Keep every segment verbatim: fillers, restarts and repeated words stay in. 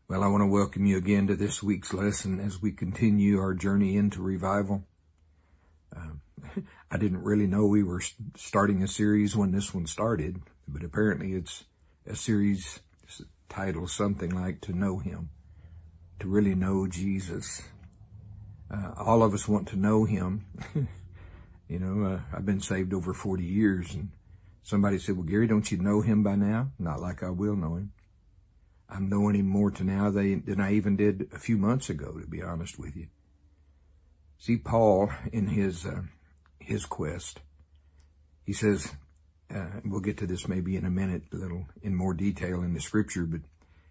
Well, I want to welcome you again to this week's lesson as we continue our journey into revival. Uh, I didn't really know we were starting a series when this one started, but apparently it's a series titled something like To Know Him, to really know Jesus. Uh, all of us want to know Him. you know, uh, I've been saved over forty years, and somebody said, well, Gary, don't you know Him by now? Not like I will know Him. I'm knowing Him more to now than I even did a few months ago, to be honest with you. See, Paul, in his uh, his quest, he says, uh, we'll get to this maybe in a minute, a little in more detail in the scripture, but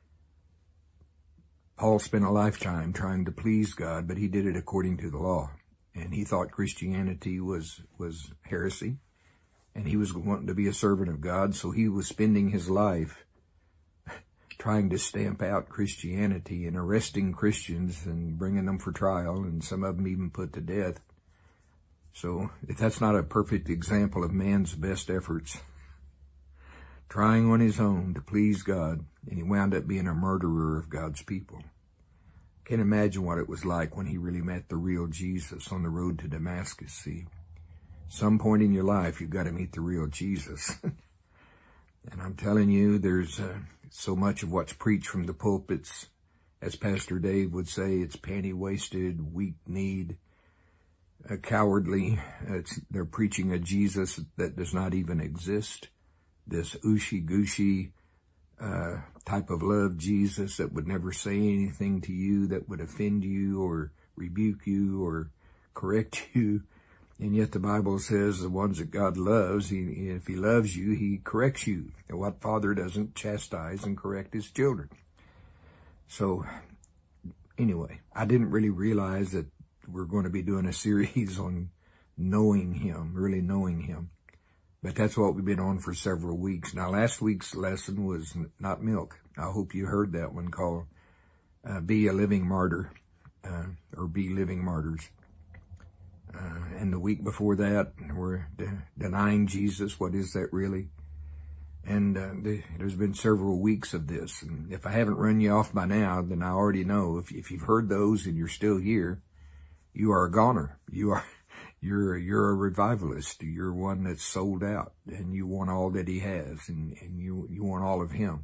Paul spent a lifetime trying to please God, but he did it according to the law. And he thought Christianity was, was heresy, and he was wanting to be a servant of God, so he was spending his life trying to stamp out Christianity and arresting Christians and bringing them for trial, and some of them even put to death. So if that's not a perfect example of man's best efforts, trying on his own to please God, and he wound up being a murderer of God's people. Can't imagine what it was like when he really met the real Jesus on the road to Damascus. See, some point in your life, you've got to meet the real Jesus. And I'm telling you, there's uh, so much of what's preached from the pulpits, as Pastor Dave would say, it's panty-waisted, weak-kneed, uh, cowardly. It's, they're preaching a Jesus that does not even exist. This ooshy-gooshy uh, type of love Jesus that would never say anything to you that would offend you or rebuke you or correct you. And yet the Bible says the ones that God loves, he, if he loves you, he corrects you. And what father doesn't chastise and correct his children? So anyway, I didn't really realize that we're going to be doing a series on knowing Him, really knowing Him. But that's what we've been on for several weeks. Now, last week's lesson was not milk. I hope you heard that one, called uh, Be a Living Martyr, uh, or Be Living Martyrs. Uh, and the week before that, we're de- denying Jesus. What is that really? And uh, the, there's been several weeks of this. And if I haven't run you off by now, then I already know. If, if you've heard those and you're still here, you are a goner. You are, you're, you're a revivalist. You're one that's sold out, and you want all that He has, and, and you, you want all of Him.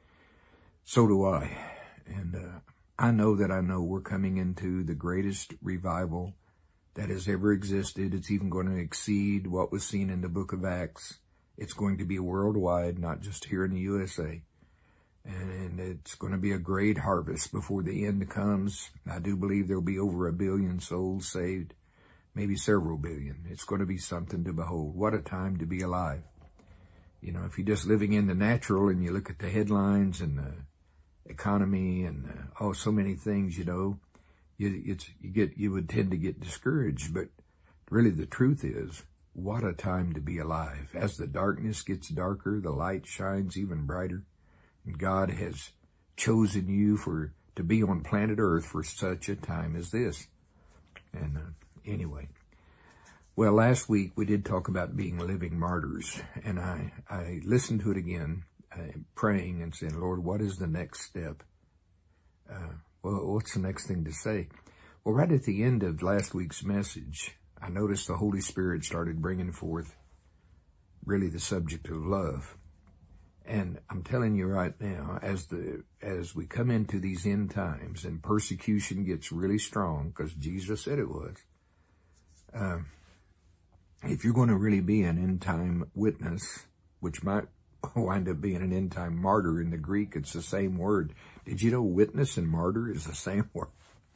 So do I. And uh, I know that I know we're coming into the greatest revival that has ever existed. It's even going to exceed what was seen in the book of Acts. It's going to be worldwide, not just here in the U S A. And it's going to be a great harvest before the end comes. I do believe there'll be over a billion souls saved, maybe several billion. It's going to be something to behold. What a time to be alive. You know, if you're just living in the natural and you look at the headlines and the economy and uh, oh, so many things, you know, You, it's, you get, you would tend to get discouraged, but really the truth is, what a time to be alive. As the darkness gets darker, the light shines even brighter. And God has chosen you for, to be on planet Earth for such a time as this. And uh, anyway, well, last week we did talk about being living martyrs, and I, I listened to it again, uh, praying and saying, Lord, what is the next step? Uh, Well, what's the next thing to say? Well, right at the end of last week's message, I noticed the Holy Spirit started bringing forth really the subject of love. And I'm telling you right now, as the as we come into these end times and persecution gets really strong, because Jesus said it was, uh, if you're going to really be an end-time witness, which might wind up being an end-time martyr in the Greek, it's the same word. Did you know witness and martyr is the same word?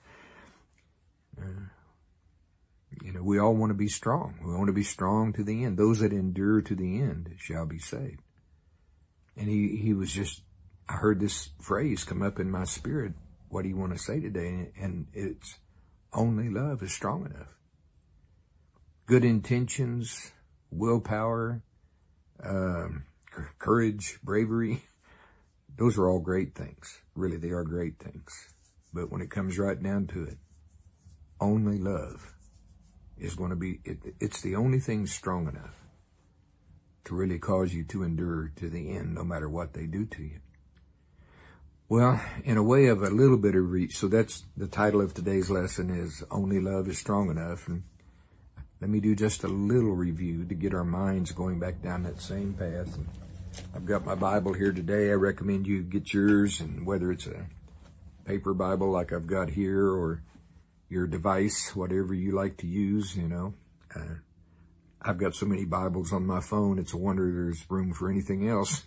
Uh, you know, we all want to be strong. We want to be strong to the end. Those that endure to the end shall be saved. And he, he was just, I heard this phrase come up in my spirit. What do you want to say today? And it's only love is strong enough. Good intentions, willpower, um, courage, bravery, those are all great things. Really, they are great things. But when it comes right down to it, only love is going to be, it, it's the only thing strong enough to really cause you to endure to the end, no matter what they do to you. Well, in a way of a little bit of reach, so that's the title of today's lesson is Only Love is Strong Enough. And let me do just a little review to get our minds going back down that same path. And I've got my Bible here today. I recommend you get yours, and whether it's a paper Bible like I've got here or your device, whatever you like to use, you know. Uh, I've got so many Bibles on my phone, it's a wonder there's room for anything else.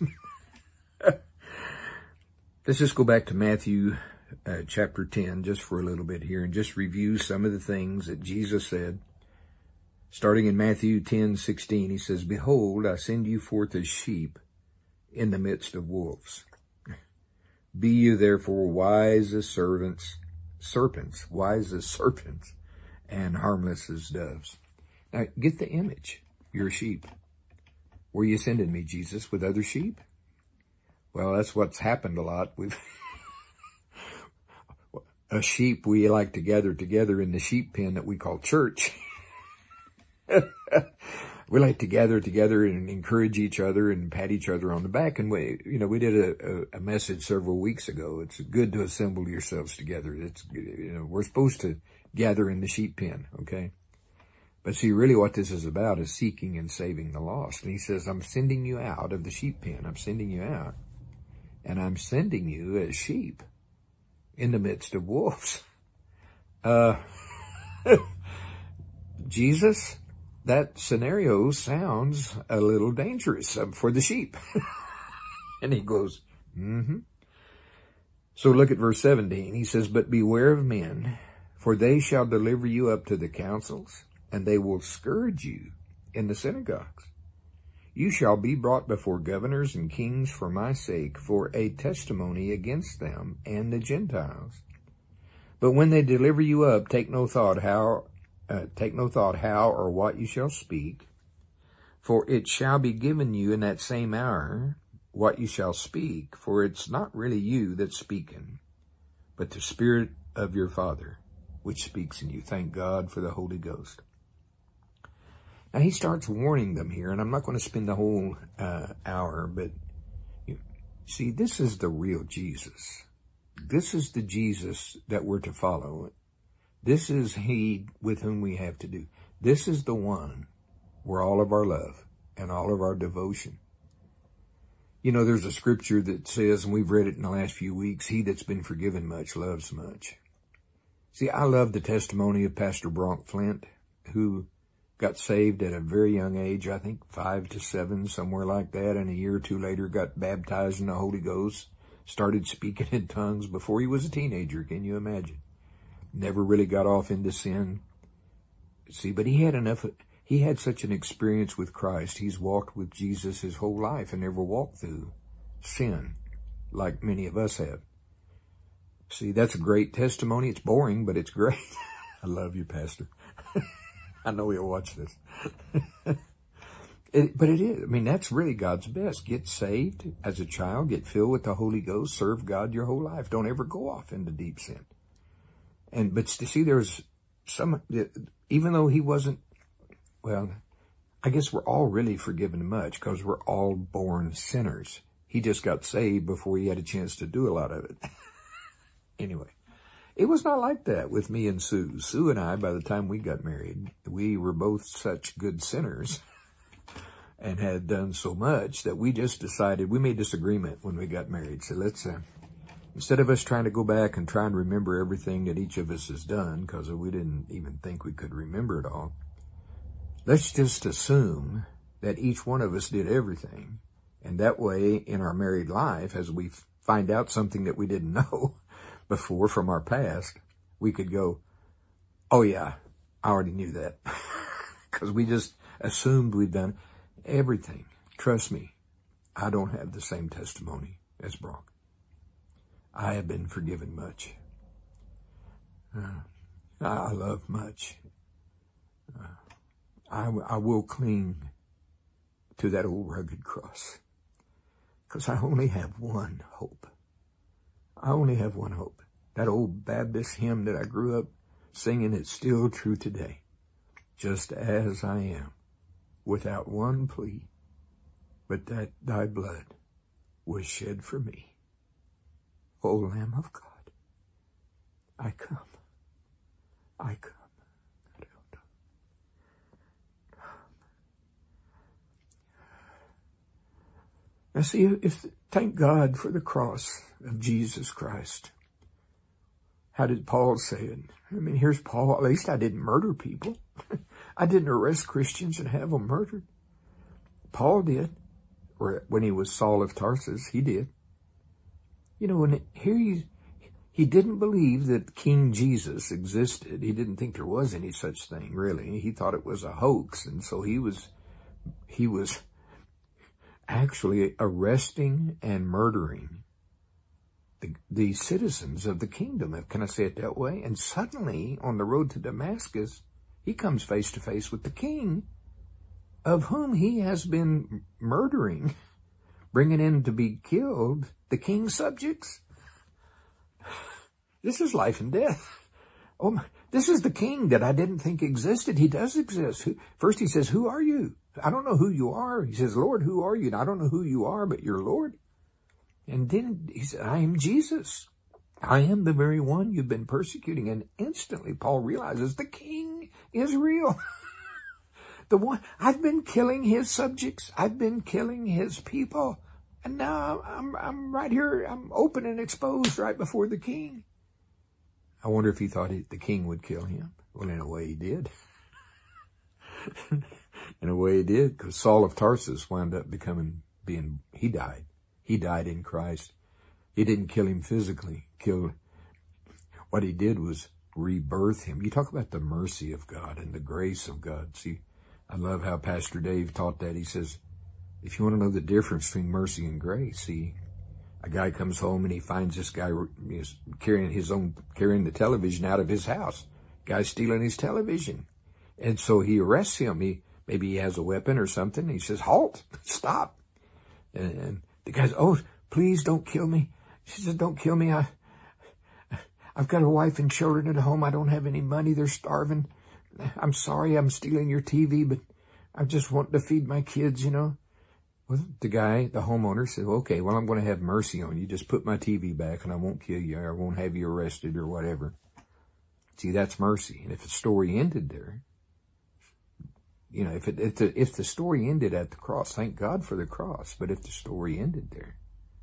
Let's just go back to Matthew uh, chapter ten just for a little bit here and just review some of the things that Jesus said. Starting in Matthew ten sixteen, he says, "Behold, I send you forth as sheep in the midst of wolves. Be you therefore wise as servants, serpents, wise as serpents, and harmless as doves." Now, get the image. You're a sheep. Where are you sending me, Jesus? With other sheep? Well, that's what's happened a lot. We've a sheep we like to gather together in the sheep pen that we call church. We like to gather together and encourage each other and pat each other on the back. And we, you know, we did a, a, a message several weeks ago. It's good to assemble yourselves together. It's, you know, we're supposed to gather in the sheep pen, okay? But see, really what this is about is seeking and saving the lost. And he says, I'm sending you out of the sheep pen. I'm sending you out. And I'm sending you as sheep in the midst of wolves. Uh, Jesus, that scenario sounds a little dangerous for the sheep. And he goes, mm-hmm. So look at verse seventeen. He says, "But beware of men, for they shall deliver you up to the councils, and they will scourge you in the synagogues. You shall be brought before governors and kings for my sake, for a testimony against them and the Gentiles. But when they deliver you up, take no thought how, uh, take no thought how or what you shall speak, for it shall be given you in that same hour what you shall speak. For it's not really you that's speaking, but the Spirit of your Father, which speaks in you." Thank God for the Holy Ghost. Now, he starts warning them here, and I'm not going to spend the whole uh, hour, but you see, this is the real Jesus. This is the Jesus that we're to follow. This is he with whom we have to do. This is the one where all of our love and all of our devotion. You know, there's a scripture that says, and we've read it in the last few weeks, he that's been forgiven much loves much. See, I love the testimony of Pastor Bronk Flint, who got saved at a very young age, I think five to seven, somewhere like that, and a year or two later got baptized in the Holy Ghost, started speaking in tongues before he was a teenager. Can you imagine? Never really got off into sin. See, but he had enough, he had such an experience with Christ. He's walked with Jesus his whole life and never walked through sin like many of us have. See, that's a great testimony. It's boring, but it's great. I love you, Pastor. I know you'll watch this. it, but it is. I mean, that's really God's best. Get saved as a child. Get filled with the Holy Ghost. Serve God your whole life. Don't ever go off into deep sin. And but to see, there's some, even though he wasn't, well, I guess we're all really forgiven much because we're all born sinners. He just got saved before he had a chance to do a lot of it. Anyway. It was not like that with me and Sue. Sue and I, by the time we got married, we were both such good sinners and had done so much that we just decided, we made this agreement when we got married. So let's, uh, instead of us trying to go back and try and remember everything that each of us has done, because we didn't even think we could remember it all, let's just assume that each one of us did everything. And that way, in our married life, as we find out something that we didn't know before from our past, we could go, oh yeah, I already knew that. Because we just assumed we'd done everything. Trust me, I don't have the same testimony as Brock. I have been forgiven much. Uh, I love much. Uh, I, I will cling to that old rugged cross. Because I only have one hope. I only have one hope. That old Baptist hymn that I grew up singing is still true today. Just as I am, without one plea, but that thy blood was shed for me. O Lamb of God, I come. I come. Now see, if, thank God for the cross of Jesus Christ. How did Paul say it? I mean, here's Paul. At least I didn't murder people. I didn't arrest Christians and have them murdered. Paul did. Or when he was Saul of Tarsus, he did. You know, when here he, he didn't believe that King Jesus existed. He didn't think there was any such thing, really. He thought it was a hoax. And so he was, he was actually arresting and murdering the, the citizens of the kingdom, can I say it that way? And suddenly, on the road to Damascus, he comes face to face with the king, of whom he has been murdering, bringing in to be killed, the king's subjects. This is life and death. Oh my, this is the king that I didn't think existed. He does exist. First he says, who are you? I don't know who you are. He says, Lord, who are you? And I don't know who you are, but you're Lord. And then he said, I am Jesus. I am the very one you've been persecuting. And instantly Paul realizes the king is real. The one, I've been killing his subjects. I've been killing his people. And now I'm, I'm right here. I'm open and exposed right before the king. I wonder if he thought he, the king would kill him. Well, in a way he did. In a way he did, because Saul of Tarsus wound up becoming, being, he died. He died in Christ. He didn't kill him physically. Kill, what he did was rebirth him. You talk about the mercy of God and the grace of God. See, I love how Pastor Dave taught that. He says, if you want to know the difference between mercy and grace, see, a guy comes home and he finds this guy is carrying his own, carrying the television out of his house. Guy's stealing his television. And so he arrests him. He, maybe he has a weapon or something. He says, halt, stop. And, and the guy's, oh, please don't kill me. She says, don't kill me. I, I've got a wife and children at home. I don't have any money. They're starving. I'm sorry I'm stealing your T V, but I just want to feed my kids, you know. Well, the guy, the homeowner said, okay, well, I'm going to have mercy on you. Just put my T V back and I won't kill you or I won't have you arrested or whatever. See, that's mercy. And if the story ended there, you know, if it, if the, if the story ended at the cross, thank God for the cross. But if the story ended there,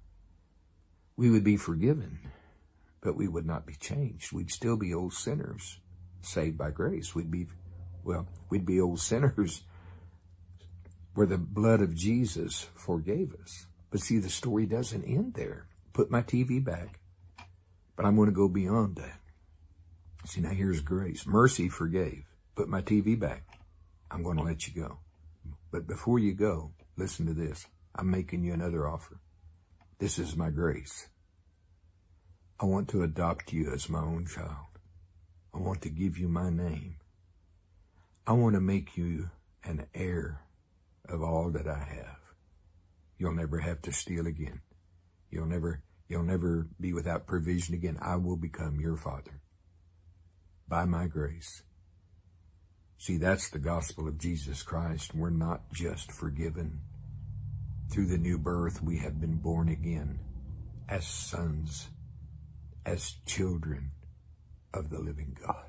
we would be forgiven, but we would not be changed. We'd still be old sinners saved by grace. We'd be, well, we'd be old sinners where the blood of Jesus forgave us. But see, the story doesn't end there. Put my T V back. But I'm going to go beyond that. See, now here's grace. Mercy forgave. Put my T V back. I'm going to let you go. But before you go, listen to this. I'm making you another offer. This is my grace. I want to adopt you as my own child. I want to give you my name. I want to make you an heir of all that I have. You'll never have to steal again. You'll never, you'll never be without provision again. I will become your father by my grace. See, that's the gospel of Jesus Christ. We're not just forgiven through the new birth. We have been born again as sons, as children of the living God.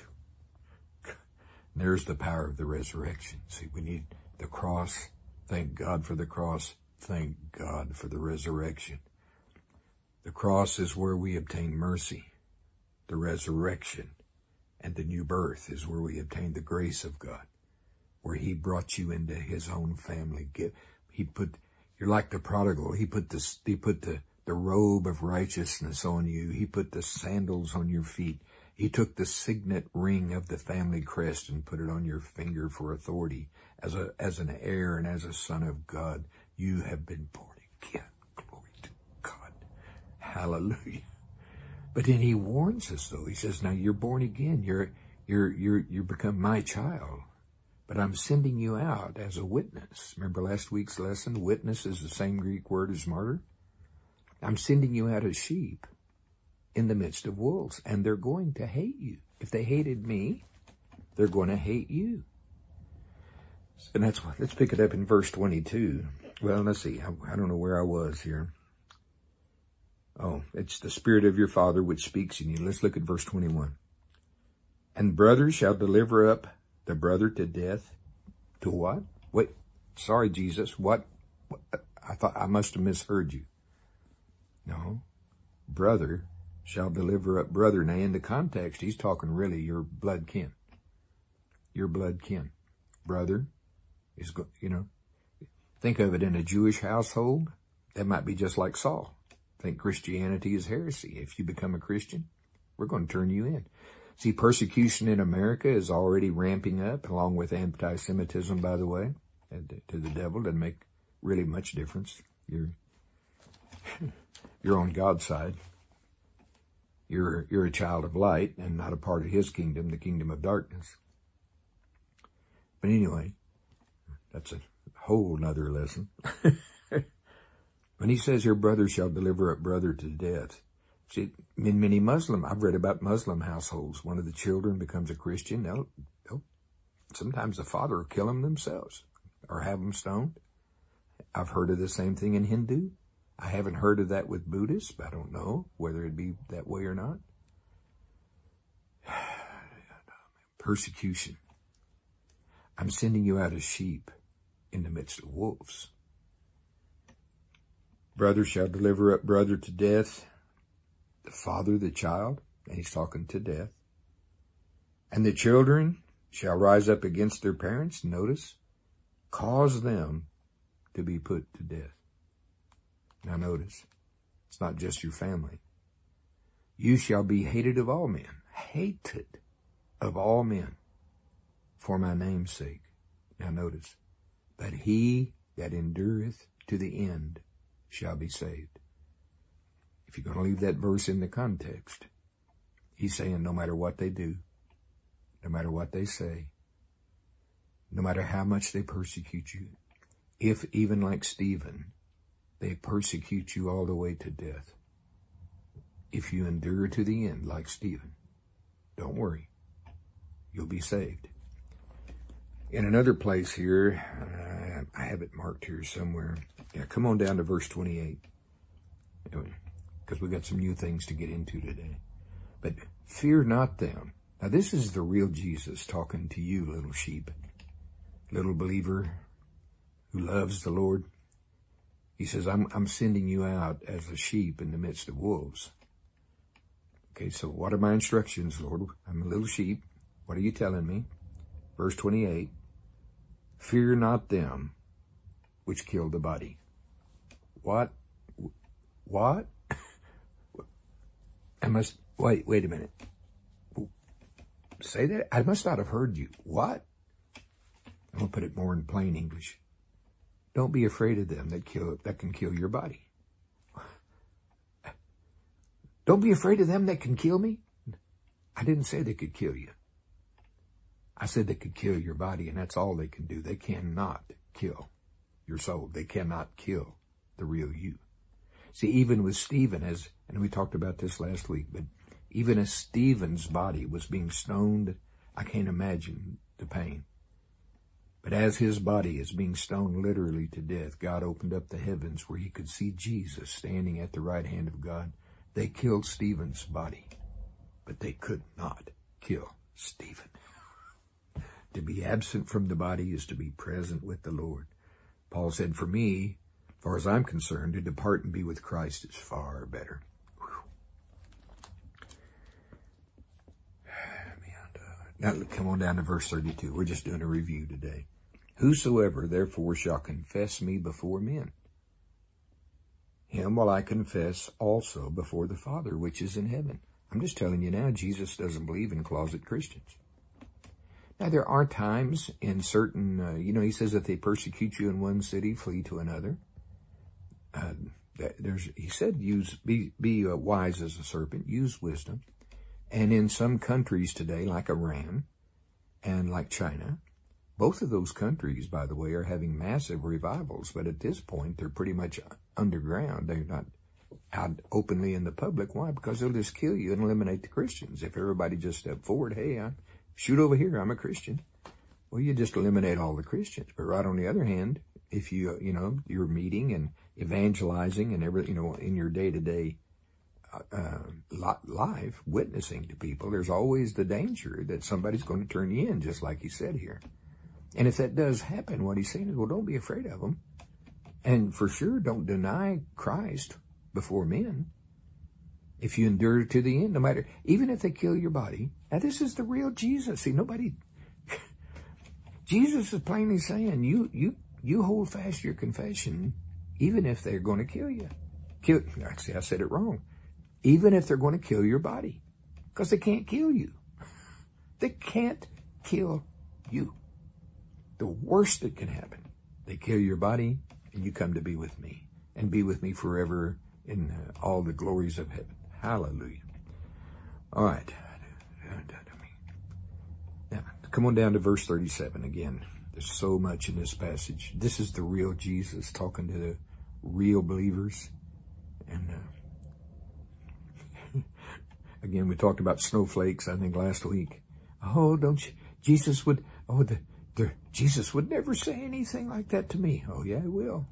There's the power of the resurrection. See, we need the cross. Thank God for the cross. Thank God for the resurrection. The cross is where we obtain mercy. The resurrection and the new birth is where we obtain the grace of God, where he brought you into his own family. He put, you're like the prodigal. He put the, he put the, the robe of righteousness on you. He put the sandals on your feet. He took the signet ring of the family crest and put it on your finger for authority. As a, as an heir and as a son of God, you have been born again. Glory to God. Hallelujah. But then he warns us though. He says, now you're born again. You're, you're, you're, you become my child, but I'm sending you out as a witness. Remember last week's lesson? Witness is the same Greek word as martyr. I'm sending you out as sheep in the midst of wolves, and they're going to hate you. If they hated me, they're going to hate you. And that's why, let's pick it up in verse twenty-two. Well, let's see. I, I don't know where I was here. Oh, it's the Spirit of your Father which speaks in you. Let's look at verse twenty-one. And brothers shall deliver up the brother to death. To what? Wait, sorry, Jesus. What? what? I thought I must have misheard you. No. Brother shall deliver up brother. Now, in the context, he's talking really your blood kin. Your blood kin. Brother is, you know, think of it in a Jewish household. That might be just like Saul. Think Christianity is heresy. If you become a Christian, we're going to turn you in. See, persecution in America is already ramping up, along with anti-Semitism, by the way. And to the devil doesn't make really much difference. You're, you're on God's side. You're, you're a child of light and not a part of his kingdom, the kingdom of darkness. But anyway, that's a whole nother lesson. When he says here, brother shall deliver up brother to death. See, in many Muslim, I've read about Muslim households. One of the children becomes a Christian. They'll, they'll, sometimes the father will kill them themselves or have them stoned. I've heard of the same thing in Hindu. I haven't heard of that with Buddhists, but I don't know whether it'd be that way or not. Persecution. I'm sending you out as sheep in the midst of wolves. Brother shall deliver up brother to death, the father, the child, and he's talking to death. And the children shall rise up against their parents, notice, cause them to be put to death. Now notice, it's not just your family. You shall be hated of all men, hated of all men, for my name's sake. Now notice, but he that endureth to the end shall be saved. If you're going to leave that verse in the context, he's saying no matter what they do, no matter what they say, no matter how much they persecute you, if even like Stephen, they persecute you all the way to death, if you endure to the end like Stephen, don't worry, you'll be saved. In another place here, uh, I have it marked here somewhere. Yeah, come on down to verse twenty-eight, because we got some new things to get into today. But fear not them. Now this is the real Jesus talking to you, little sheep, little believer who loves the Lord. He says, I'm, I'm sending you out as a sheep in the midst of wolves. Okay, so what are my instructions, Lord? I'm a little sheep. What are you telling me? Verse twenty-eight, fear not them which kill the body. What? What? I must, wait, wait a minute. Say that? I must not have heard you. What? I'm going to put it more in plain English. Don't be afraid of them that kill, that can kill your body. Don't be afraid of them that can kill me. I didn't say they could kill you. I said they could kill your body, and that's all they can do. They cannot kill your soul. They cannot kill the real you. See, even with Stephen, as, and we talked about this last week, but even as Stephen's body was being stoned, I can't imagine the pain. But as his body is being stoned literally to death, God opened up the heavens where he could see Jesus standing at the right hand of God. They killed Stephen's body, but they could not kill Stephen. To be absent from the body is to be present with the Lord. Paul said, for me, as far as I'm concerned, to depart and be with Christ is far better. Now, come on down to verse thirty-two. We're just doing a review today. Whosoever, therefore, shall confess me before men, him will I confess also before the Father which is in heaven. I'm just telling you now, Jesus doesn't believe in closet Christians. Now, there are times in certain, uh, you know, he says if they persecute you in one city, flee to another. Uh, there's, he said, use, be, be uh, wise as a serpent, use wisdom. And in some countries today, like Iran and like China, both of those countries, by the way, are having massive revivals. But at this point, they're pretty much underground. They're not out openly in the public. Why? Because they'll just kill you and eliminate the Christians. If everybody just step forward, hey, I shoot over here, I'm a Christian. Well, you just eliminate all the Christians. But right on the other hand, if you, you know, you're meeting and evangelizing and every, you know, in your day-to-day uh, life, witnessing to people, there's always the danger that somebody's going to turn you in, just like he said here. And if that does happen, what he's saying is, well, don't be afraid of them. And for sure, don't deny Christ before men. If you endure to the end, no matter, even if they kill your body. Now, this is the real Jesus. See, nobody, Jesus is plainly saying, you, you, you hold fast your confession, even if they're going to kill you. Kill, actually, I said it wrong. Even if they're going to kill your body. Because they can't kill you. They can't kill you. The worst that can happen, they kill your body, and you come to be with me, and be with me forever in uh, all the glories of heaven. Hallelujah. All right. Now, come on down to verse thirty-seven again. There's so much in this passage. This is the real Jesus talking to the real believers. And uh, again, we talked about snowflakes, I think, last week. Oh, don't you? Jesus would, oh, the, the Jesus would never say anything like that to me. Oh, yeah, he will.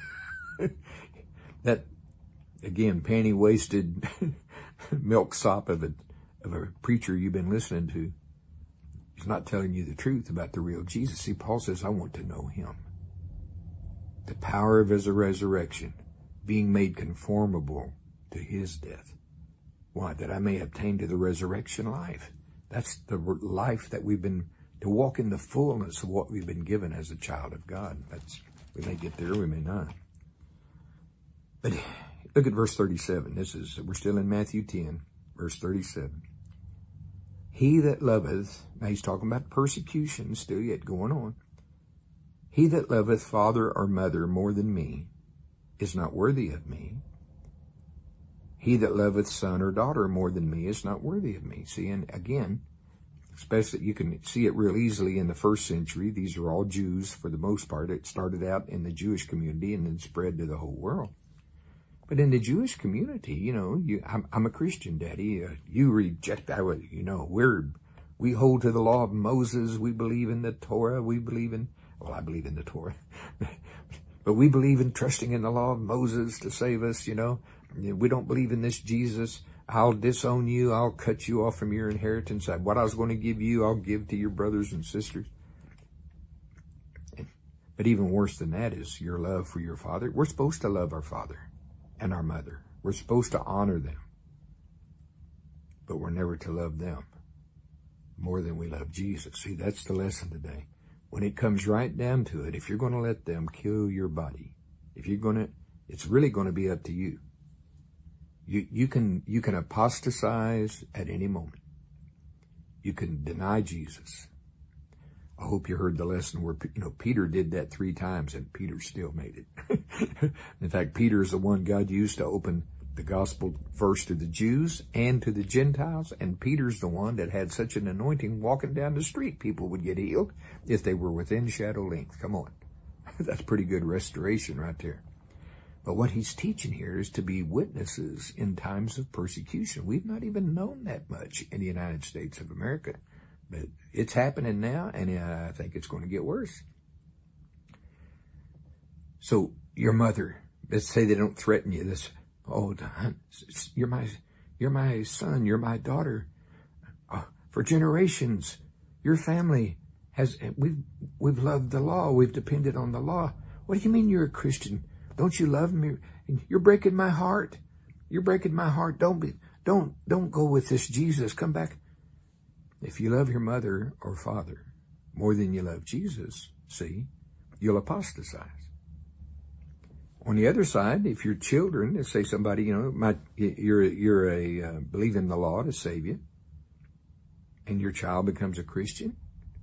That, again, panty-waisted milksop of a, of a preacher you've been listening to, he's not telling you the truth about the real Jesus. See, Paul says, I want to know him. The power of his resurrection, being made conformable to his death. Why? That I may obtain to the resurrection life. That's the life that we've been, to walk in the fullness of what we've been given as a child of God. That's, we may get there, we may not. But look at verse thirty-seven. This is, we're still in Matthew ten, verse thirty-seven. He that loveth, now he's talking about persecution still yet going on. He that loveth father or mother more than me is not worthy of me. He that loveth son or daughter more than me is not worthy of me. See, and again, especially you can see it real easily in the first century. These are all Jews for the most part. It started out in the Jewish community and then spread to the whole world. But in the Jewish community, you know, you, I'm, I'm a Christian, Daddy. Uh, you reject that. You know, we're, we hold to the law of Moses. We believe in the Torah. We believe in, well, I believe in the Torah. But we believe in trusting in the law of Moses to save us, you know. We don't believe in this Jesus. I'll disown you. I'll cut you off from your inheritance. What I was going to give you, I'll give to your brothers and sisters. But even worse than that is your love for your father. We're supposed to love our father and our mother. We're supposed to honor them. But we're never to love them more than we love Jesus. See, that's the lesson today. When it comes right down to it, if you're going to let them kill your body, if you're going to, it's really going to be up to you. You, you can, you can apostatize at any moment. You can deny Jesus. I hope you heard the lesson where, you know, Peter did that three times and Peter still made it. In fact, Peter is the one God used to open the gospel first to the Jews and to the Gentiles. And Peter's the one that had such an anointing walking down the street. People would get healed if they were within shadow length. Come on. That's pretty good restoration right there. But what he's teaching here is to be witnesses in times of persecution. We've not even known that much in the United States of America. But it's happening now, and I think it's going to get worse. So your mother, let's say they don't threaten you. This, oh, you're my, you're my son, you're my daughter. Uh, for generations, your family has, we've, we've loved the law. We've depended on the law. What do you mean you're a Christian? Don't you love me? You're breaking my heart. You're breaking my heart. Don't be, don't, don't go with this Jesus. Come back. If you love your mother or father more than you love Jesus, see, you'll apostatize. On the other side, if your children, let's say somebody, you know, might, you're, you're a, uh, believe in the law to save you, and your child becomes a Christian.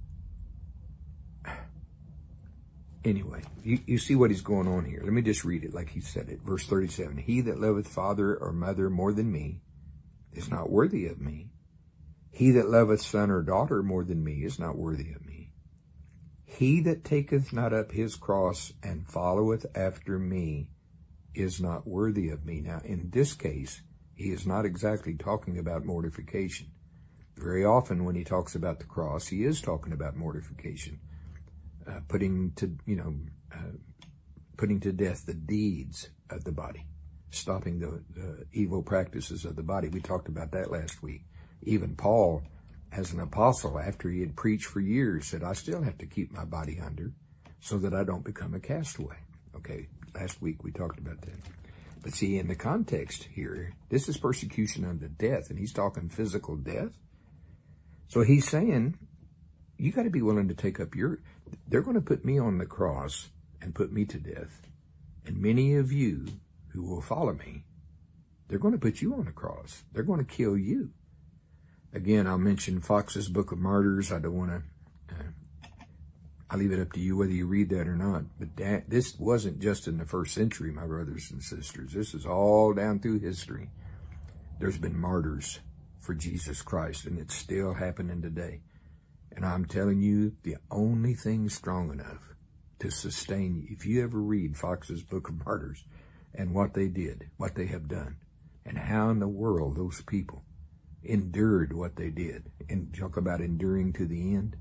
Anyway, you, you see what he's going on here. Let me just read it like he said it. Verse thirty-seven, he that loveth father or mother more than me is not worthy of me. He that loveth son or daughter more than me is not worthy of me. He that taketh not up his cross and followeth after me is not worthy of me. Now, in this case, he is not exactly talking about mortification. Very often when he talks about the cross, he is talking about mortification. Uh, putting to, you know, uh, putting to death the deeds of the body. stopping the, the evil practices of the body. We talked about that last week. Even Paul, as an apostle, after he had preached for years, said, I still have to keep my body under so that I don't become a castaway. Okay, last week we talked about that. But see, in the context here, this is persecution unto death, and he's talking physical death. So he's saying, you got to be willing to take up your, they're going to put me on the cross and put me to death. And many of you who will follow me, they're going to put you on the cross. They're going to kill you. Again, I'll mention Fox's Book of Martyrs. I don't want to, uh, I'll leave it up to you whether you read that or not. But that, this wasn't just in the first century, my brothers and sisters. This is all down through history. There's been martyrs for Jesus Christ, and it's still happening today. And I'm telling you, the only thing strong enough to sustain you, if you ever read Fox's Book of Martyrs and what they did, what they have done, and how in the world those people endured what they did, and talk about enduring to the end,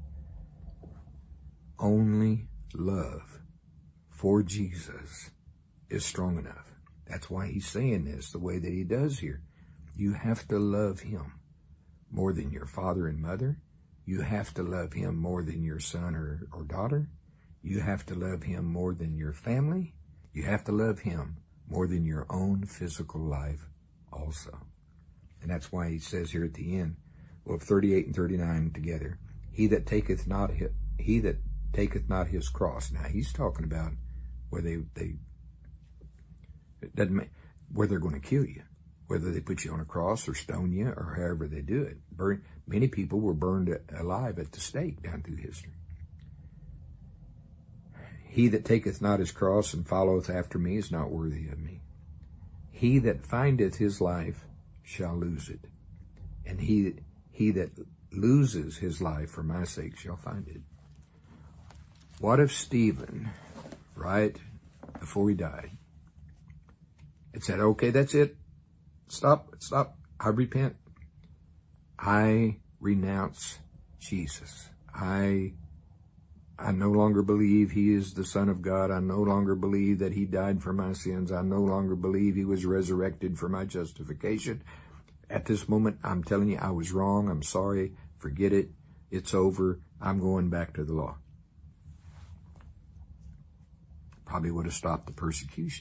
only love for Jesus is strong enough. That's why he's saying this the way that he does here. You have to love him more than your father and mother. You have to love him more than your son or, or daughter. You have to love him more than your family. You have to love him more than your own physical life also. And that's why he says here at the end, well, thirty-eight and thirty-nine together, he that taketh not his, he that taketh not his cross. Now he's talking about where they, they, it doesn't make, where they're going to kill you, whether they put you on a cross or stone you or however they do it. Burn, many people were burned alive at the stake down through history. He that taketh not his cross and followeth after me is not worthy of me. He that findeth his life shall lose it. And he, he that loses his life for my sake shall find it. What if Stephen, right before he died, had said, okay, that's it. Stop, stop. I repent. I renounce Jesus. I, I no longer believe he is the Son of God. I no longer believe that he died for my sins. I no longer believe he was resurrected for my justification. At this moment, I'm telling you, I was wrong. I'm sorry. Forget it. It's over. I'm going back to the law. Probably would have stopped the persecution.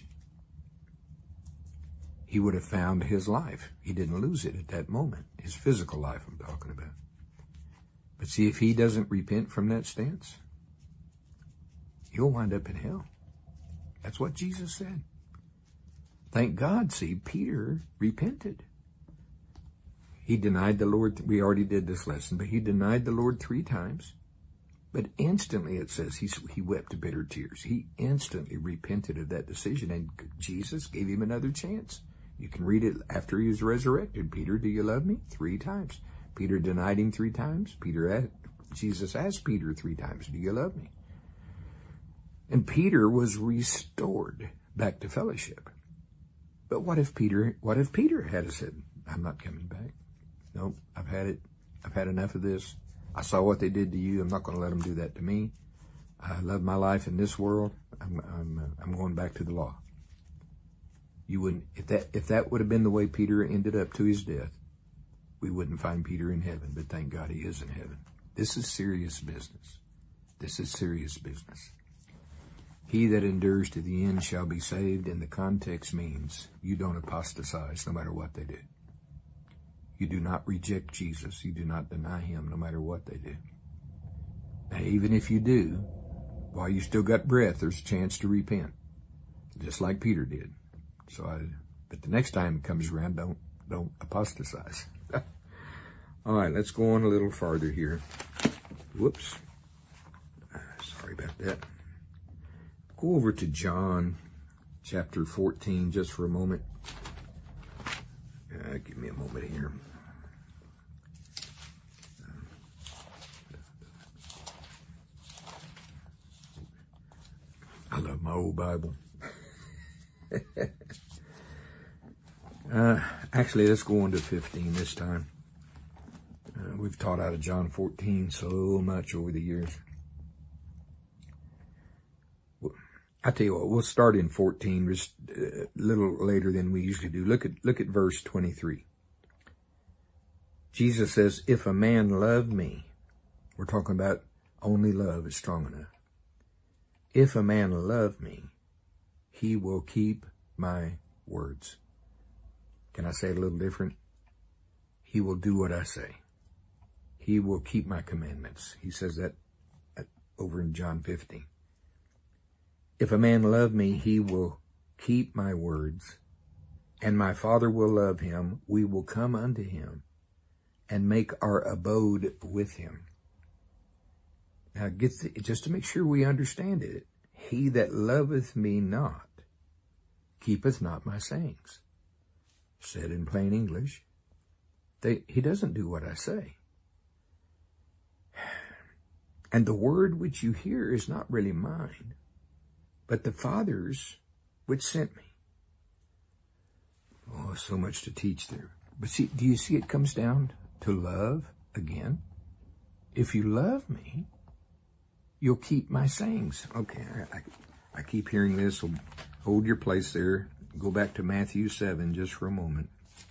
He would have found his life. He didn't lose it at that moment. His physical life I'm talking about. But see, if he doesn't repent from that stance, he'll wind up in hell. That's what Jesus said. Thank God, see, Peter repented. He denied the Lord. We already did this lesson, but he denied the Lord three times. But instantly, it says, he, he wept bitter tears. He instantly repented of that decision, and Jesus gave him another chance. You can read it after he was resurrected. Peter, do you love me? Three times. Peter denied him three times. Peter asked, Jesus asked Peter three times, do you love me? And Peter was restored back to fellowship. But what if Peter, what if Peter had said, I'm not coming back. Nope, I've had it. I've had enough of this. I saw what they did to you. I'm not going to let them do that to me. I love my life in this world. I'm, I'm, uh, I'm going back to the law. You wouldn't, if that, if that would have been the way Peter ended up to his death, we wouldn't find Peter in heaven, but thank God he is in heaven. This is serious business. This is serious business. He that endures to the end shall be saved, and the context means you don't apostatize no matter what they do. You do not reject Jesus. You do not deny him no matter what they do. Now, even if you do, while you still got breath, there's a chance to repent, just like Peter did. So, I, but the next time it comes around, don't don't apostatize. All right, let's go on a little farther here. Whoops. Sorry about that. Go over to John chapter fourteen just for a moment. Uh, give me a moment here. I love my old Bible. uh, actually, let's go on to fifteen this time. Uh, we've taught out of John fourteen so much over the years. I tell you what, we'll start in fourteen, just a little later than we usually do. Look at, look at verse twenty-three. Jesus says, if a man love me, we're talking about only love is strong enough. If a man love me, he will keep my words. Can I say it a little different? He will do what I say. He will keep my commandments. He says that over in John fifteen. If a man love me, he will keep my words, and my Father will love him. We will come unto him and make our abode with him. Now, get the, just to make sure we understand it, he that loveth me not keepeth not my sayings. Said in plain English, they, he doesn't do what I say. And the word which you hear is not really mine, but the Father's which sent me. Oh, so much to teach there. But see, do you see it comes down to love again? If you love me, you'll keep my sayings. Okay, I, I, I keep hearing this, so hold your place there. Go back to Matthew seven just for a moment.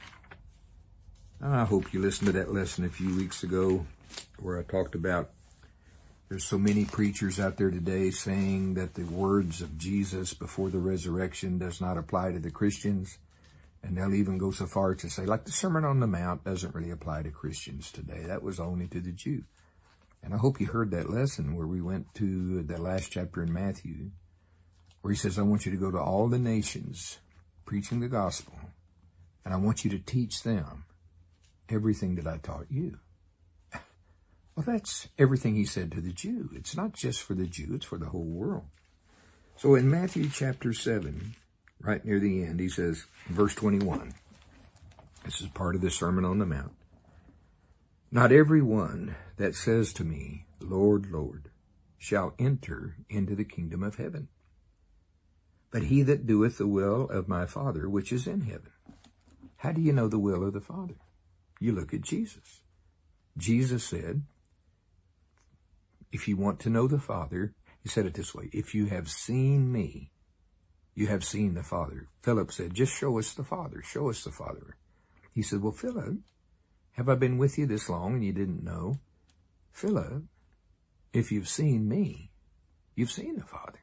I hope you listened to that lesson a few weeks ago where I talked about there's so many preachers out there today saying that the words of Jesus before the resurrection does not apply to the Christians. And they'll even go so far to say, like the Sermon on the Mount doesn't really apply to Christians today. That was only to the Jew. And I hope you heard that lesson where we went to the last chapter in Matthew, where he says, I want you to go to all the nations preaching the gospel, and I want you to teach them everything that I taught you. Well, that's everything he said to the Jew. It's not just for the Jew, it's for the whole world. So in Matthew chapter seven, right near the end, he says, verse twenty-one, this is part of the Sermon on the Mount. Not every one that says to me, Lord, Lord, shall enter into the kingdom of heaven, but he that doeth the will of my Father which is in heaven. How do you know the will of the Father? You look at Jesus. Jesus said, if you want to know the Father, he said it this way, if you have seen me, you have seen the Father. Philip said, just show us the Father, show us the Father. He said, well, Philip, have I been with you this long and you didn't know? Philip, if you've seen me, you've seen the Father.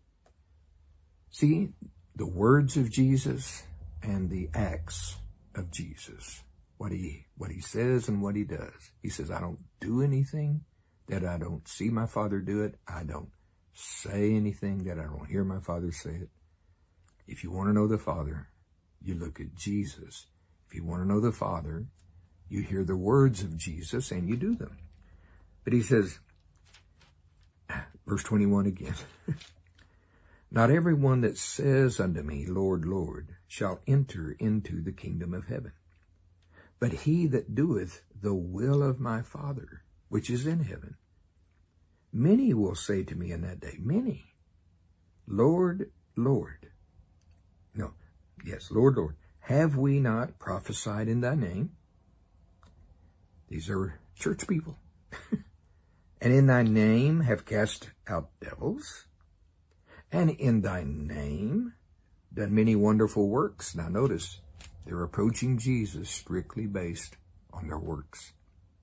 See, the words of Jesus and the acts of Jesus, what he, what he says and what he does. He says, I don't do anything that I don't see my Father do it. I don't say anything that I don't hear my Father say it. If you want to know the Father, you look at Jesus. If you want to know the Father, you hear the words of Jesus and you do them. But he says, verse twenty-one again, not everyone that says unto me, Lord, Lord, shall enter into the kingdom of heaven, but he that doeth the will of my Father, which is in heaven. Many will say to me in that day, many, Lord, Lord. No, yes, Lord, Lord, have we not prophesied in thy name? These are church people. And in thy name have cast out devils? And in thy name done many wonderful works? Now notice, they're approaching Jesus strictly based on their works.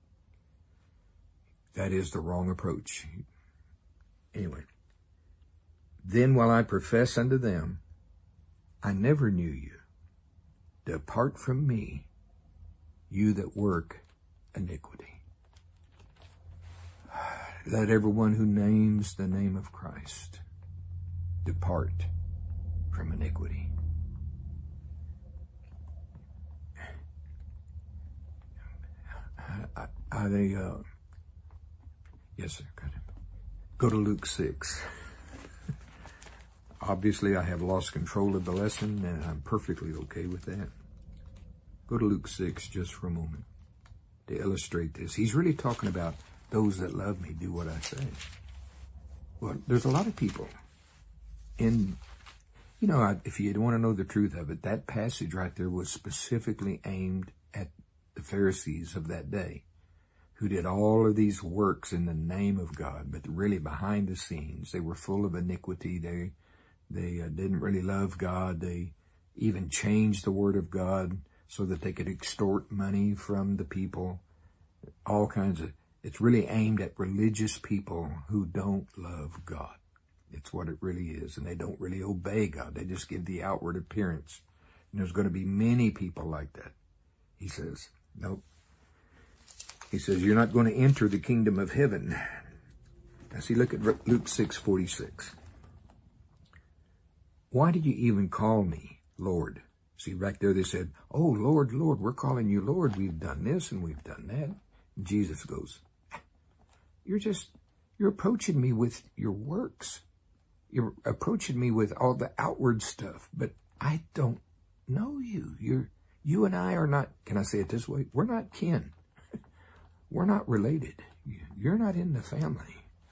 That is the wrong approach. Anyway, then while I profess unto them, I never knew you. Depart from me, you that work iniquity. Let everyone who names the name of Christ depart from iniquity. I, I, I uh, yes, sir. Go to Luke six. Obviously, I have lost control of the lesson, and I'm perfectly okay with that. Go to Luke six just for a moment to illustrate this. He's really talking about those that love me do what I say. Well, there's a lot of people in, you know, if you want to know the truth of it, that passage right there was specifically aimed at the Pharisees of that day, who did all of these works in the name of God, but really behind the scenes, they were full of iniquity. They They uh, didn't really love God. They even changed the word of God so that they could extort money from the people. All kinds of, it's really aimed at religious people who don't love God. It's what it really is. And they don't really obey God. They just give the outward appearance. And there's going to be many people like that. He says, nope. He says, you're not going to enter the kingdom of heaven. Now see, look at Luke six forty-six. Why do you even call me Lord? See, right there they said, oh, Lord, Lord, we're calling you Lord. We've done this and we've done that. And Jesus goes, you're just, you're approaching me with your works. You're approaching me with all the outward stuff, but I don't know you. You're, you and I are not, can I say it this way? We're not kin. We're not related. You're not in the family.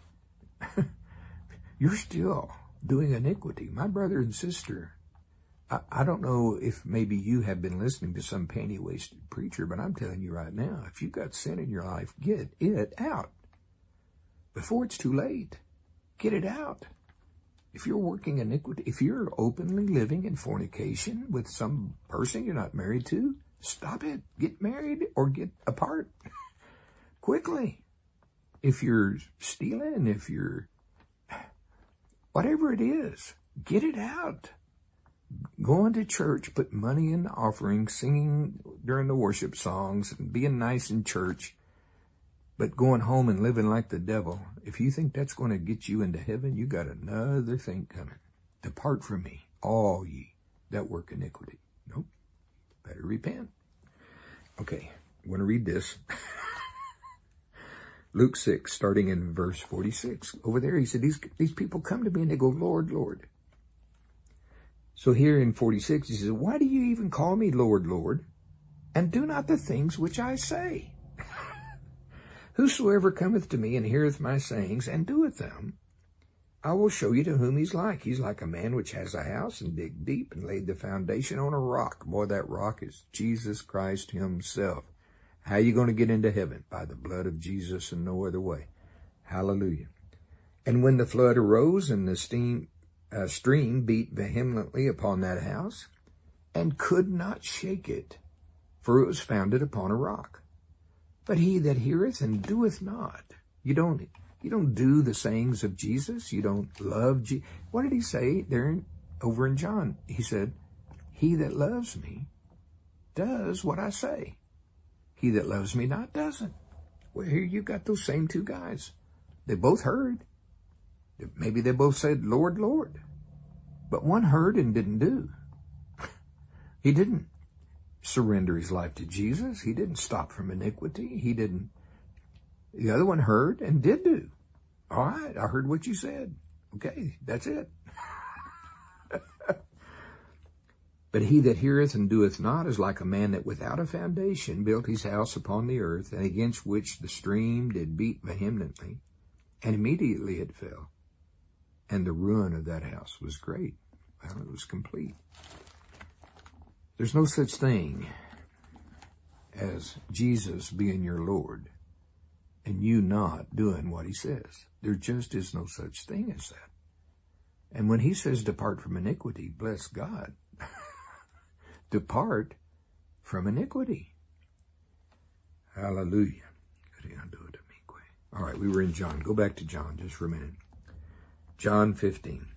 You're still doing iniquity. My brother and sister, I, I don't know if maybe you have been listening to some panty-waisted preacher, but I'm telling you right now, if you've got sin in your life, get it out. Before it's too late, get it out. If you're working iniquity, if you're openly living in fornication with some person you're not married to, stop it. Get married or get apart quickly. If you're stealing, if you're, whatever it is, get it out. Going to church, put money in the offering, singing during the worship songs, and being nice in church, but going home and living like the devil, if you think that's going to get you into heaven, you got another thing coming. Depart from me, all ye that work iniquity. Nope. Better repent. Okay, I'm going to read this. Luke six, starting in verse forty-six. Over there, he said, these, these people come to me and they go, Lord, Lord. So here in forty-six, he says, why do you even call me Lord, Lord, and do not the things which I say? Whosoever cometh to me and heareth my sayings and doeth them, I will show you to whom he's like. He's like a man which has a house and digged deep and laid the foundation on a rock. Boy, that rock is Jesus Christ himself. How are you going to get into heaven? By the blood of Jesus and no other way. Hallelujah. And when the flood arose and the steam, uh, stream beat vehemently upon that house and could not shake it, for it was founded upon a rock. But he that heareth and doeth not, you don't, you don't do the sayings of Jesus. You don't love Jesus. What did he say there in, over in John? He said, he that loves me does what I say. He that loves me not doesn't. Well, here you got those same two guys. They both heard. Maybe they both said, Lord, Lord. But one heard and didn't do. He didn't surrender his life to Jesus. He didn't stop from iniquity. He didn't. The other one heard and did do. All right, I heard what you said. Okay, that's it. But he that heareth and doeth not is like a man that without a foundation built his house upon the earth, and against which the stream did beat vehemently, and immediately it fell. And the ruin of that house was great. Well, it was complete. There's no such thing as Jesus being your Lord and you not doing what he says. There just is no such thing as that. And when he says depart from iniquity, bless God. Depart from iniquity. Hallelujah. All right, we were in John. Go back to John just for a minute. John fifteen.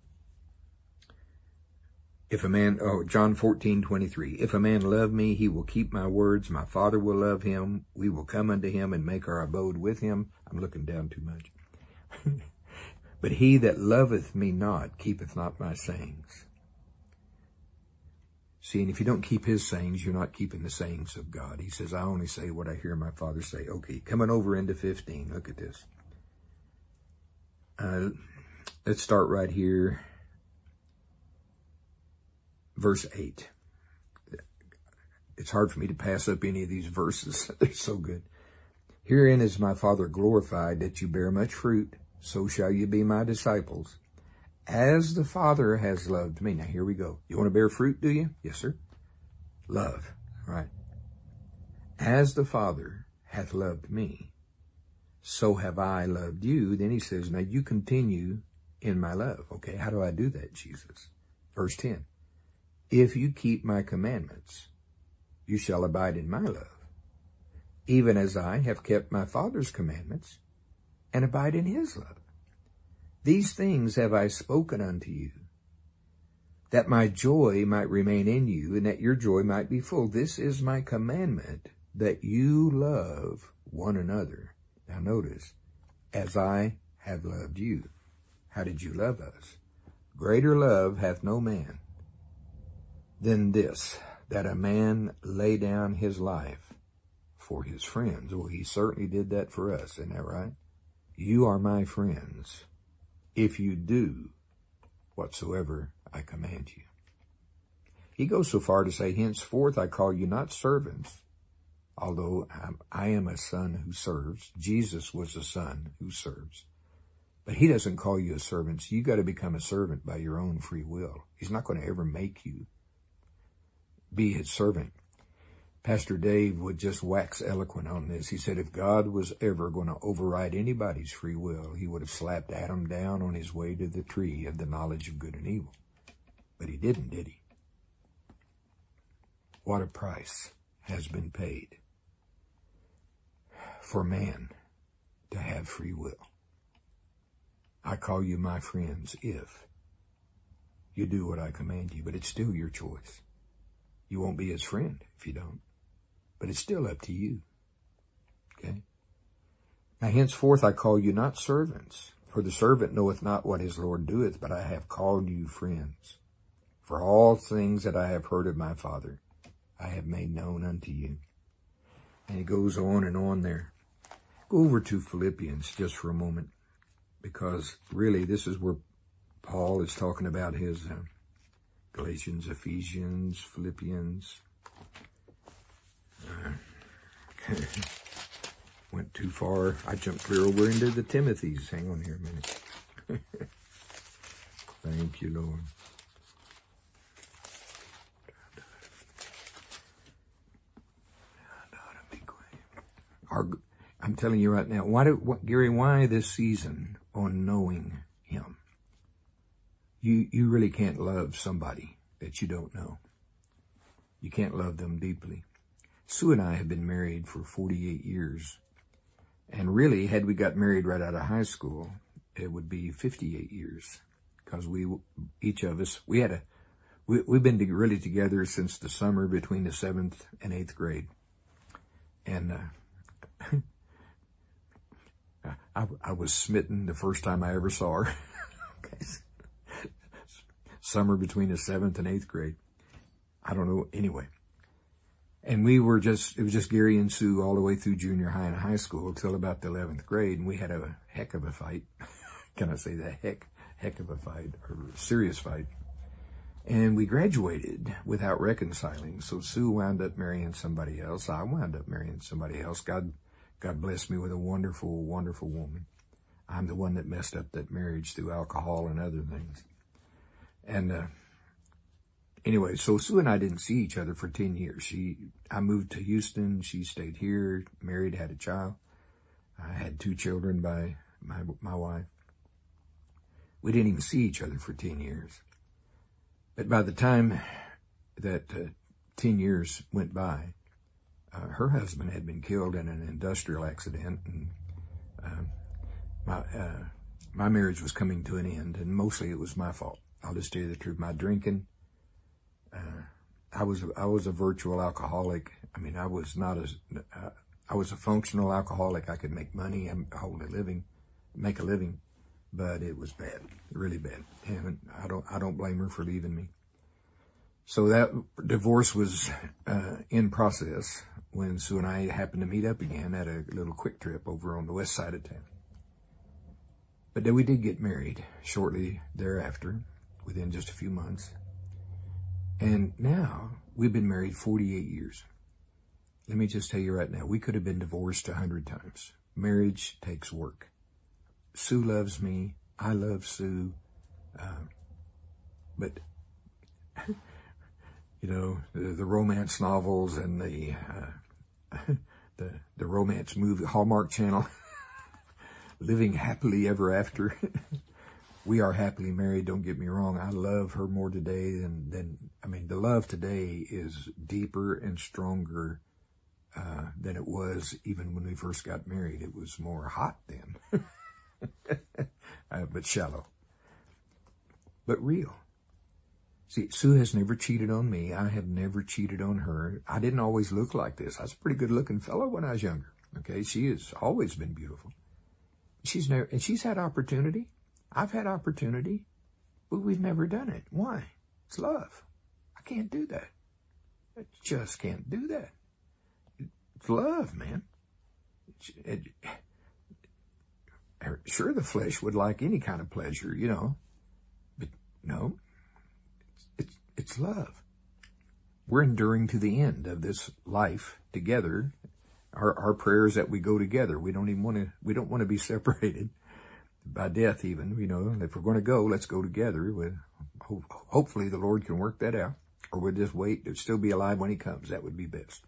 If a man, oh, John fourteen, twenty-three. If a man love me, he will keep my words. My Father will love him. We will come unto him and make our abode with him. I'm looking down too much. But he that loveth me not, keepeth not my sayings. See, and if you don't keep his sayings, you're not keeping the sayings of God. He says, I only say what I hear my Father say. Okay, coming over into fifteen. Look at this. Uh, let's start right here. Verse eight. It's hard for me to pass up any of these verses. They're so good. Herein is my Father glorified, that you bear much fruit, so shall you be my disciples. As the Father has loved me. Now here we go. You want to bear fruit, do you? Yes, sir. Love. Right. As the Father hath loved me, so have I loved you. Then he says, now you continue in my love. Okay, how do I do that, Jesus? Verse ten, if you keep my commandments, you shall abide in my love, even as I have kept my Father's commandments and abide in his love. These things have I spoken unto you, that my joy might remain in you, and that your joy might be full. This is my commandment, that you love one another. Now notice, as I have loved you. How did you love us? Greater love hath no man than this, that a man lay down his life for his friends. Well, he certainly did that for us, isn't that right? You are my friends if you do whatsoever I command you. He goes so far to say, henceforth I call you not servants, although I am a son who serves. Jesus was a son who serves. But he doesn't call you a servant. So you got to become a servant by your own free will. He's not going to ever make you be his servant. Pastor Dave would just wax eloquent on this. He said if God was ever going to override anybody's free will, he would have slapped Adam down on his way to the tree of the knowledge of good and evil. But he didn't, did he? What a price has been paid for man to have free will. I call you my friends if you do what I command you, but it's still your choice. You won't be his friend if you don't, but it's still up to you. Okay? Now henceforth I call you not servants, for the servant knoweth not what his Lord doeth, but I have called you friends. For all things that I have heard of my Father, I have made known unto you. And he goes on and on there. Go over to Philippians just for a moment, because really this is where Paul is talking about his uh, Galatians, Ephesians, Philippians. Uh, went too far. I jumped clear over into the Timothys. Hang on here a minute. Thank you, Lord. Our, I'm telling you right now, why do, what, Gary, why this season on knowing him? You, you really can't love somebody that you don't know. You can't love them deeply. Sue and I have been married for forty-eight years. And really, had we got married right out of high school, it would be fifty-eight years. Because we, each of us, we had a, we, we've been to, really together since the summer between the seventh and eighth grade. And, uh, I, I was smitten the first time I ever saw her. Okay. Summer between the seventh and eighth grade. I don't know. Anyway. And we were just, it was just Gary and Sue all the way through junior high and high school till about the eleventh grade. And we had a heck of a fight. Can I say that? Heck, heck of a fight, or serious fight. And we graduated without reconciling. So Sue wound up marrying somebody else. I wound up marrying somebody else. God, God blessed me with a wonderful, wonderful woman. I'm the one that messed up that marriage through alcohol and other things. And, uh, anyway, so Sue and I didn't see each other for ten years. She, I moved to Houston. She stayed here, married, had a child. I had two children by my, my wife. We didn't even see each other for ten years. But by the time that uh, ten years went by, uh, her husband had been killed in an industrial accident, and uh, my uh, my marriage was coming to an end, and mostly it was my fault. I'll just tell you the truth. My drinking, uh, I was I was a virtual alcoholic. I mean, I was not as uh, I was a functional alcoholic. I could make money and hold a living, make a living. But it was bad, really bad. And I don't, I don't blame her for leaving me. So that divorce was, uh, in process when Sue and I happened to meet up again at a little quick trip over on the west side of town. But then we did get married shortly thereafter, within just a few months. And now we've been married forty-eight years. Let me just tell you right now, we could have been divorced a hundred times. Marriage takes work. Sue loves me. I love Sue. Uh, but, you know, the, the romance novels and the, uh, the, the romance movie, Hallmark Channel, living happily ever after. we are happily married. Don't get me wrong. I love her more today than, than I mean, the love today is deeper and stronger uh, than it was even when we first got married. It was more hot then, uh, but shallow, but real. See, Sue has never cheated on me. I have never cheated on her. I didn't always look like this. I was a pretty good looking fellow when I was younger. Okay. She has always been beautiful. She's never, and she's had opportunity. I've had opportunity, but we've never done it. Why? It's love. I can't do that. I just can't do that. It's love, man. It, it, sure, the flesh would like any kind of pleasure, you know, but no, it's, it's, it's love. We're enduring to the end of this life together. Our, our prayer is that we go together. We don't even want to, we don't want to be separated by death even, you know. If we're going to go, let's go together. With, ho- hopefully the Lord can work that out, or we'll just wait to still be alive when he comes. That would be best.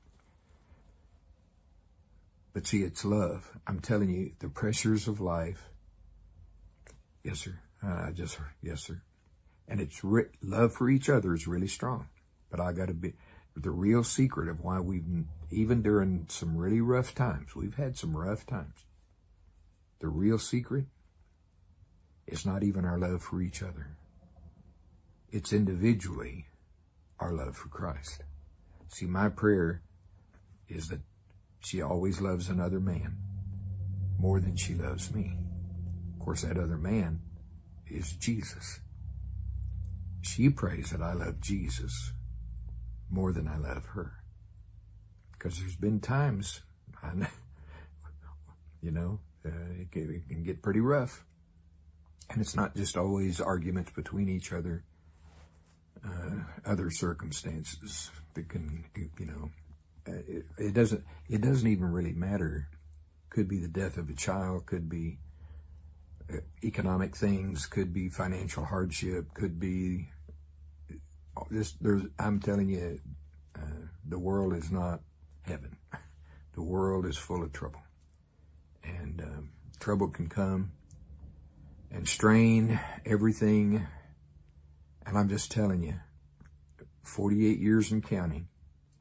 But see, it's love. I'm telling you, the pressures of life. Yes, sir. Uh, just, yes, sir. And it's re- love for each other is really strong. But I got to be, the real secret of why we've, even during some really rough times, we've had some rough times. The real secret is not even our love for each other. It's individually our love for Christ. See, my prayer is that she always loves another man more than she loves me. Of course, that other man is Jesus. She prays that I love Jesus more than I love her. Because there's been times, I know, you know, uh, it, can, it can get pretty rough. And it's not just always arguments between each other, uh, other circumstances that can, you know, uh, it, it doesn't, it doesn't even really matter. Could be the death of a child, could be uh, economic things, could be financial hardship, could be this, there's, I'm telling you, uh, the world is not heaven. The world is full of trouble, and um, trouble can come and strain everything. And I'm just telling you, forty-eight years and counting,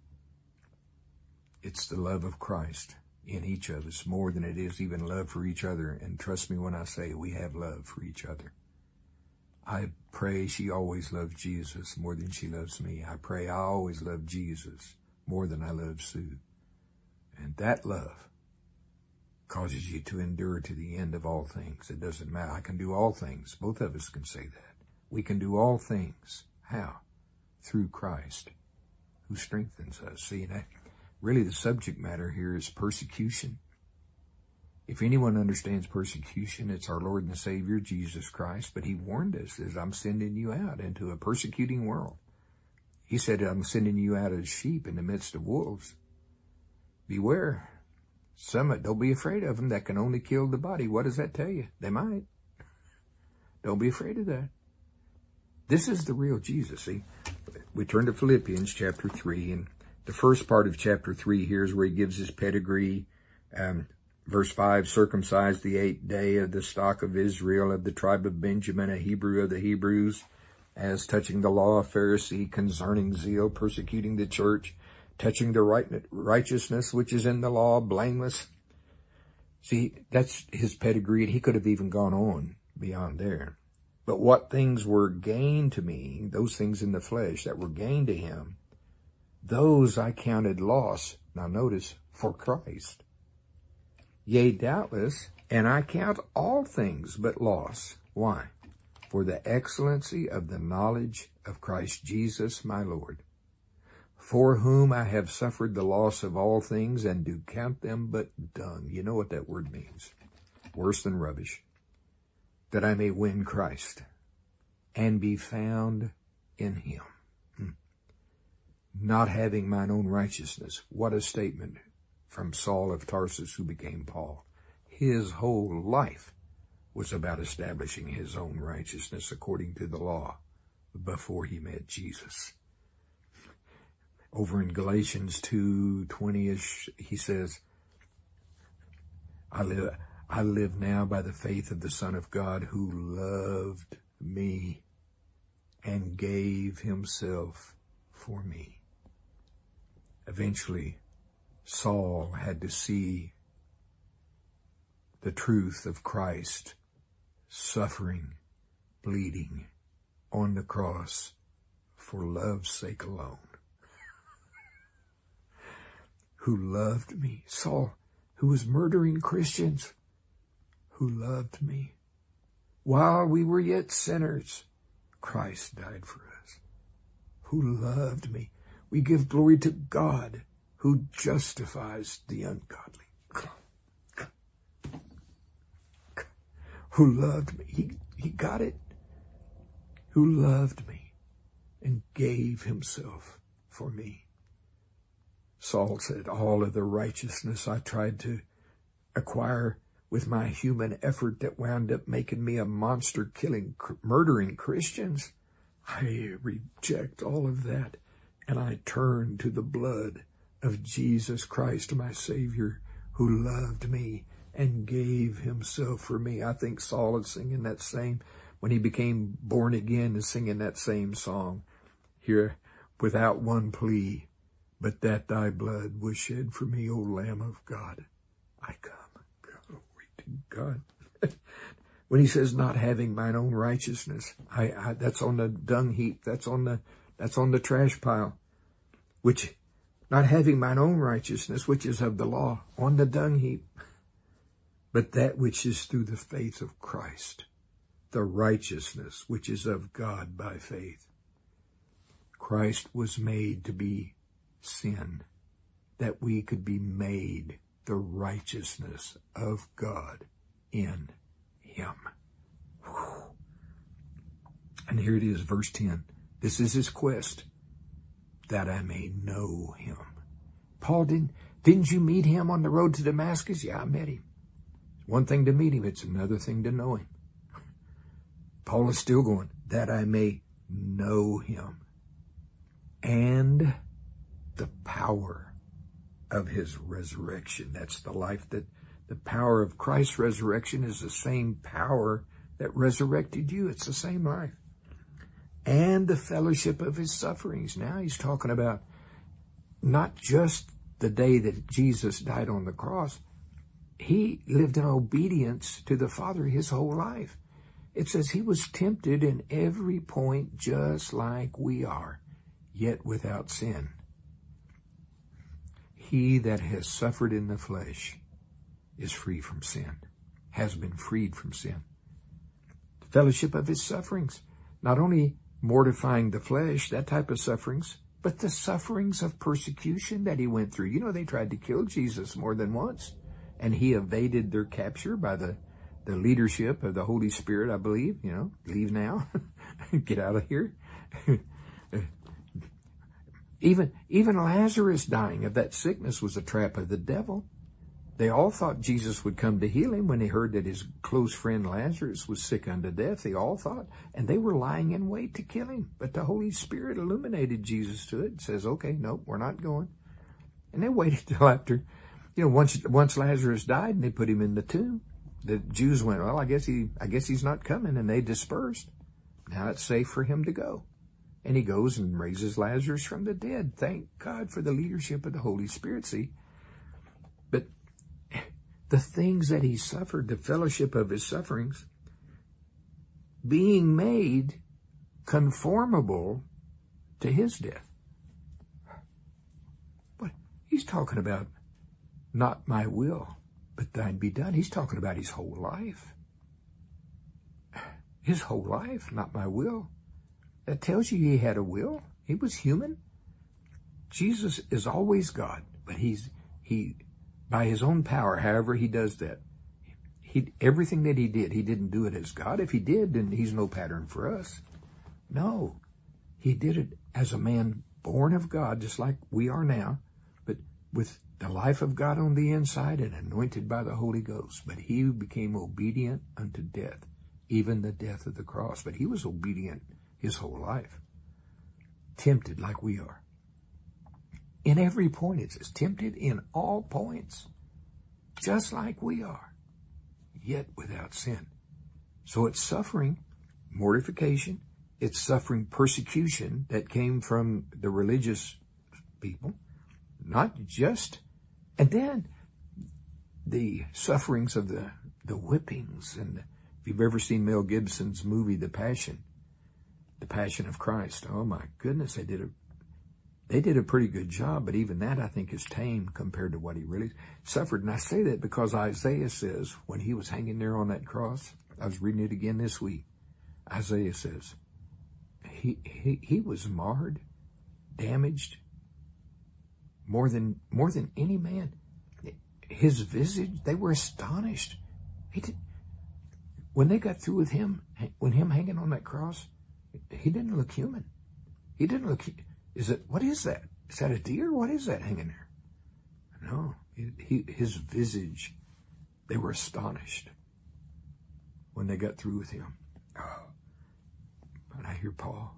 it's the love of Christ in each of us more than it is even love for each other. And trust me when I say we have love for each other. I pray she always loves Jesus more than she loves me. I pray I always love Jesus more than I love Sue. And that love causes you to endure to the end of all things. It doesn't matter. I can do all things. Both of us can say that. We can do all things. How? Through Christ, who strengthens us. See, that really the subject matter here is persecution. If anyone understands persecution, it's our Lord and Savior, Jesus Christ. But he warned us that I'm sending you out into a persecuting world. He said, I'm sending you out as sheep in the midst of wolves. Beware. Some, don't be afraid of them. That can only kill the body. What does that tell you? They might. Don't be afraid of that. This is the real Jesus. See, we turn to Philippians chapter three, and the first part of chapter three here is where he gives his pedigree. Um, verse five, circumcised the eighth day of the stock of Israel, of the tribe of Benjamin, a Hebrew of the Hebrews, as touching the law, a Pharisee, concerning zeal, persecuting the church, touching the right, righteousness which is in the law, blameless. See, that's his pedigree, and he could have even gone on beyond there. But what things were gained to me, those things in the flesh that were gained to him, those I counted loss. Now notice, for Christ. Yea, doubtless, and I count all things but loss. Why? For the excellency of the knowledge of Christ Jesus my Lord, for whom I have suffered the loss of all things, and do count them but dung. You know what that word means. Worse than rubbish. That I may win Christ and be found in him. Hmm. Not having mine own righteousness. What a statement from Saul of Tarsus, who became Paul. His whole life was about establishing his own righteousness according to the law before he met Jesus. Over in Galatians two twenty-ish, he says, I live, I live now by the faith of the Son of God who loved me and gave himself for me. Eventually, Saul had to see the truth of Christ suffering, bleeding on the cross for love's sake alone. Who loved me. Saul, who was murdering Christians, who loved me. While we were yet sinners, Christ died for us. Who loved me. We give glory to God who justifies the ungodly. Who loved me. He, he got it. Who loved me and gave himself for me. Saul said, all of the righteousness I tried to acquire with my human effort that wound up making me a monster killing, murdering Christians, I reject all of that and I turn to the blood of Jesus Christ, my Savior, who loved me and gave himself for me. I think Saul is singing that same, when he became born again, is singing that same song here, without one plea, but that thy blood was shed for me, O Lamb of God. I come. Glory to God. When he says, not having mine own righteousness, I, I that's on the dung heap. That's on the, that's on the trash pile, which, not having mine own righteousness, which is of the law, on the dung heap, but that which is through the faith of Christ, the righteousness which is of God by faith. Christ was made to be sin, that we could be made the righteousness of God in him. Whew. And here it is, verse ten. This is his quest, that I may know him. Paul, didn't, didn't you meet him on the road to Damascus? Yeah, I met him. One thing to meet him, it's another thing to know him. Paul is still going, that I may know him and the power of his resurrection. That's the life that the power of Christ's resurrection is the same power that resurrected you. It's the same life. And the fellowship of his sufferings. Now he's talking about not just the day that Jesus died on the cross. He lived in obedience to the Father his whole life. It says he was tempted in every point just like we are, yet without sin. He that has suffered in the flesh is free from sin, has been freed from sin. The fellowship of his sufferings, not only mortifying the flesh, that type of sufferings, but the sufferings of persecution that he went through. You know, they tried to kill Jesus more than once, and he evaded their capture by the, the leadership of the Holy Spirit, I believe. You know, leave now, get out of here. Even, even Lazarus dying of that sickness was a trap of the devil. They all thought Jesus would come to heal him when they heard that his close friend Lazarus was sick unto death. They all thought, and they were lying in wait to kill him. But the Holy Spirit illuminated Jesus to it and says, okay, nope, we're not going. And they waited till after, you know, once, once Lazarus died and they put him in the tomb, the Jews went, well, I guess he, I guess he's not coming. And they dispersed. Now it's safe for him to go. And he goes and raises Lazarus from the dead. Thank God for the leadership of the Holy Spirit, see. But the things that he suffered, the fellowship of his sufferings, being made conformable to his death. But he's talking about not my will, but thine be done. He's talking about his whole life. His whole life, not my will. That tells you he had a will. He was human. Jesus is always God, but he's, he, by his own power, however he does that, he, everything that he did, he didn't do it as God. If he did, then he's no pattern for us. No, he did it as a man born of God, just like we are now, but with the life of God on the inside and anointed by the Holy Ghost. But he became obedient unto death, even the death of the cross. But he was obedient his whole life. Tempted like we are. In every point, it says, tempted in all points, just like we are. yet without sin. So it's suffering mortification. It's suffering persecution that came from the religious people, not just, and then the sufferings of the, the whippings. And the, if you've ever seen Mel Gibson's movie, The Passion, The Passion of Christ, oh my goodness, they did a, they did a pretty good job, but even that I think is tame compared to what he really suffered. And I say that because Isaiah says when he was hanging there on that cross, I was reading it again this week, Isaiah says, he, he, he was marred, damaged, more than, more than any man. His visage, they were astonished. He did, when they got through with him, when him hanging on that cross, he didn't look human. He didn't look, is it, what is that? Is that a deer? What is that hanging there? No, he, he, his visage, they were astonished when they got through with him. Oh, but I hear Paul,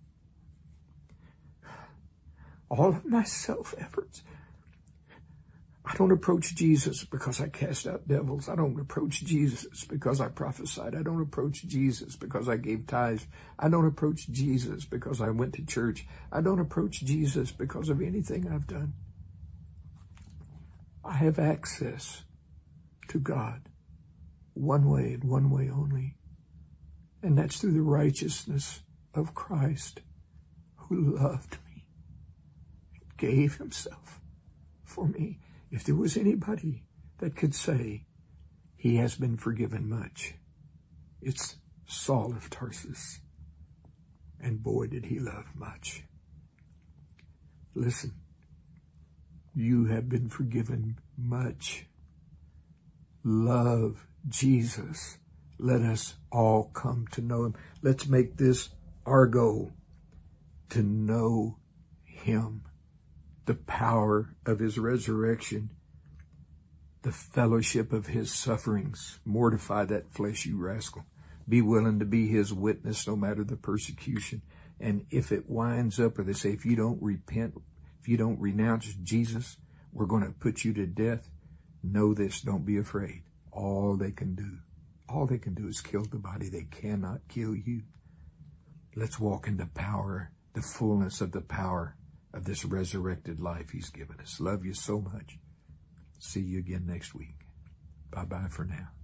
all of my self-efforts, I don't approach Jesus because I cast out devils. I don't approach Jesus because I prophesied. I don't approach Jesus because I gave tithes. I don't approach Jesus because I went to church. I don't approach Jesus because of anything I've done. I have access to God one way and one way only, and that's through the righteousness of Christ, who loved me, gave himself for me. If there was anybody that could say he has been forgiven much, it's Saul of Tarsus. And boy, did he love much. Listen, you have been forgiven much. Love Jesus. Let us all come to know him. Let's make this our goal, to know him. The power of his resurrection, the fellowship of his sufferings. Mortify that flesh, you rascal. Be willing to be his witness no matter the persecution. And if it winds up, or they say, if you don't repent, if you don't renounce Jesus, we're going to put you to death. Know this, don't be afraid. All they can do, all they can do is kill the body. They cannot kill you. Let's walk in the power, the fullness of the power of this resurrected life he's given us. Love you so much. See you again next week. Bye-bye for now.